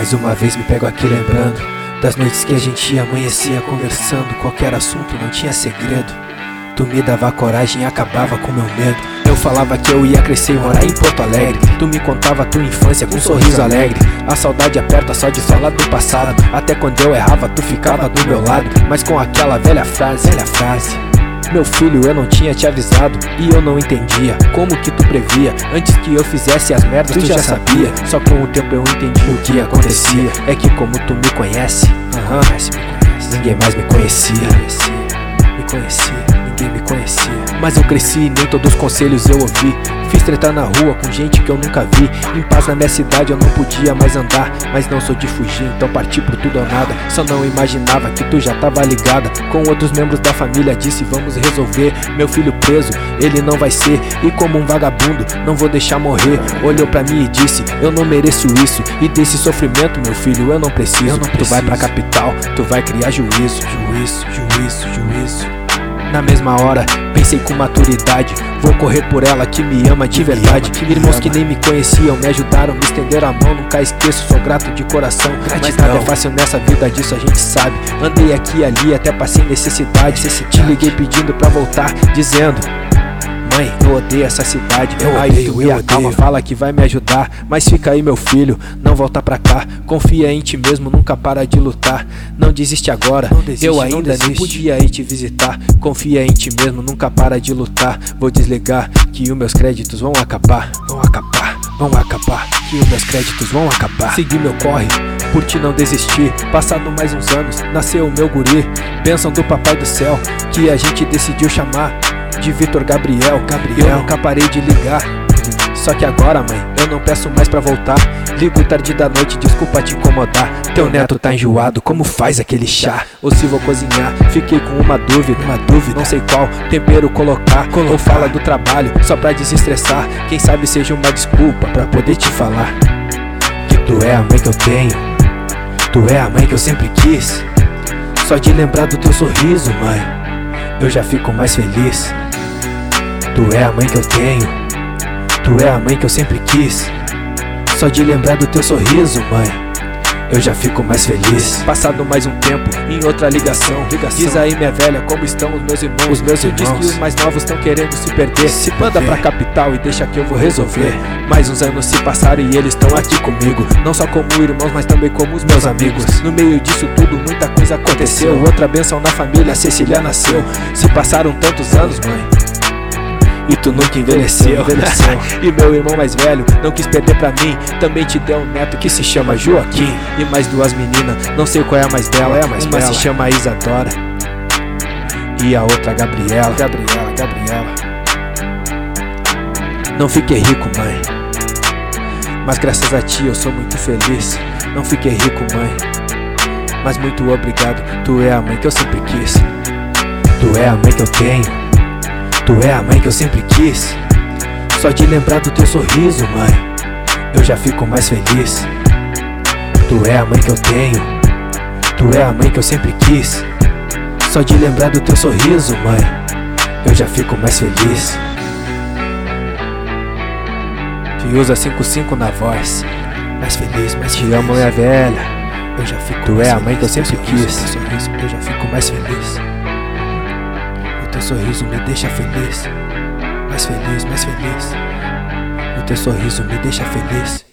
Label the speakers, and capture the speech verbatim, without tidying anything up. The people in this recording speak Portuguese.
Speaker 1: Mais uma vez me pego aqui lembrando das noites que a gente amanhecia conversando. Qualquer assunto não tinha segredo. Tu me dava coragem e acabava com meu medo. Eu falava que eu ia crescer e morar em Porto Alegre. Tu me contava a tua infância com um sorriso alegre. A saudade aperta só de falar do passado. Até quando eu errava tu ficava do meu lado, mas com aquela velha frase, velha frase: meu filho, eu não tinha te avisado. E eu não entendia como que tu previa. Antes que eu fizesse as merdas, tu, tu já sabia. Só com o tempo eu entendi o que acontecia. É que como tu me conhece, aham, uhum, ninguém mais me conhecia. Me conhecia, ninguém me conhecia. Mas eu cresci e nem todos os conselhos eu ouvi. Fiz treta na rua com gente que eu nunca vi. Em paz na minha cidade eu não podia mais andar. Mas não sou de fugir, então parti por tudo ou nada. Só não imaginava que tu já tava ligada com outros membros da família. Disse vamos resolver, meu filho preso, ele não vai ser. E como um vagabundo, não vou deixar morrer. Olhou pra mim e disse, eu não mereço isso. E desse sofrimento, meu filho, eu não preciso, eu não preciso. Tu vai pra capital, tu vai criar juízo. Juízo, juízo, juízo. Na mesma hora, pensei com maturidade, vou correr por ela que me ama de verdade. Irmãos que nem me conheciam me ajudaram, me estenderam a mão, nunca esqueço, sou grato de coração. Mas nada é fácil nessa vida, disso a gente sabe. Andei aqui e ali, até passei necessidade. Te liguei pedindo pra voltar, dizendo: mãe, eu odeio essa cidade. Eu Aí odeio, tu me acalma, fala que vai me ajudar. Mas fica aí meu filho, não volta pra cá. Confia em ti mesmo, nunca para de lutar. Não desiste agora, não desiste, eu ainda nem podia ir te visitar. Confia em ti mesmo, nunca para de lutar. Vou desligar, que os meus créditos vão acabar. Vão acabar, vão acabar, que os meus créditos vão acabar. Segui meu corre, por ti não desistir. Passado mais uns anos, nasceu o meu guri. Bênção do papai do céu, que a gente decidiu chamar de Vitor Gabriel, Gabriel. Eu nunca parei de ligar, só que agora, mãe, eu não peço mais pra voltar. Ligo tarde da noite, desculpa te incomodar. Teu neto tá enjoado, como faz aquele chá? Ou se vou cozinhar, fiquei com uma dúvida, uma dúvida, não sei qual tempero colocar, colocar. Ou fala do trabalho, só pra desestressar. Quem sabe seja uma desculpa pra poder te falar que tu é a mãe que eu tenho, tu é a mãe que eu sempre quis. Só de lembrar do teu sorriso, mãe, eu já fico mais feliz. Tu é a mãe que eu tenho, tu é a mãe que eu sempre quis. Só de lembrar do teu sorriso, mãe, eu já fico mais feliz. Passado mais um tempo, em outra ligação, ligação. Diz aí minha velha, como estão os meus irmãos? Os meus irmãos. Diz que os mais novos estão querendo se perder. Se Manda perder. pra capital e deixa que eu vou resolver. Mais uns anos se passaram e eles estão aqui comigo. Não só como irmãos, mas também como os meus amigos. No meio disso tudo, muita coisa aconteceu. Outra bênção na família, a Cecília nasceu. Se passaram tantos anos, mãe, e tu nunca envelheceu, envelheceu. E meu irmão mais velho não quis perder pra mim. Também te deu um neto que se chama Joaquim. E mais duas meninas, não sei qual é a mais bela. É a mais Uma bela. se chama Isadora e a outra Gabriela. Gabriela, Gabriela. Não fiquei rico, mãe, mas graças a ti eu sou muito feliz. Não fiquei rico, mãe, mas muito obrigado. Tu é a mãe que eu sempre quis. Tu é a mãe que eu tenho, tu é a mãe que eu sempre quis. Só de lembrar do teu sorriso, mãe, eu já fico mais feliz. Tu é a mãe que eu tenho, tu é a mãe que eu sempre quis. Só de lembrar do teu sorriso, mãe, eu já fico mais feliz. Te usa cinco cinco na voz. Mais feliz, mais feliz. Te amo, minha velha, eu já fico. Tu é a mãe que eu sempre quis. Sorriso, eu já fico mais feliz. Teu sorriso me deixa feliz, mais feliz, mais feliz. O teu sorriso me deixa feliz.